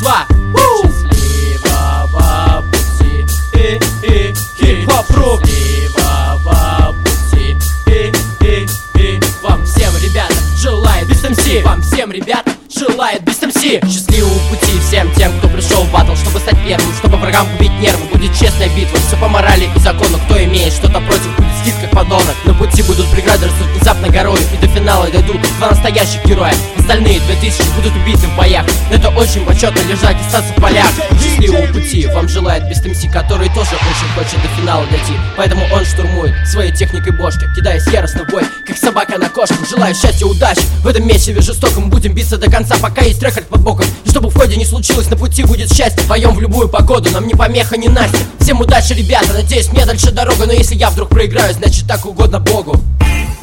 два. Счастливого пути, Хип-хоп-ру. счастливого пути, Вам всем, ребята, желает Beast MC. Вам всем, ребята, желает Beast MC. Счастливого пути всем тем, кто пришел в батл, чтобы стать первым, чтобы врагам убить нервы. Будет честная битва, все по морали и закону. Кто имеет что-то против, будет скид как подонок. На пути будут преграды, растут внезапно горою, и до финала дойдут два настоящих героя. Остальные 2000 будут убиты в боях. Но это очень почетно лежать и остаться в полях. Счастливого пути вам желает Beast MC, который тоже очень хочет до финала дойти. Поэтому он штурмует своей техникой бошки, кидаясь яростно в бой, как собака на кошку. Желаю счастья, удачи в этом месиве жестоком. Будем биться до конца, пока есть рекорд под боком. И чтобы в ходе не случилось, на пути будет счастье. Поем в любую погоду, нам не помеха, не Настя. Всем удачи, ребята, надеюсь, мне дальше дорога. Но если я вдруг проиграю, значит так угодно Богу.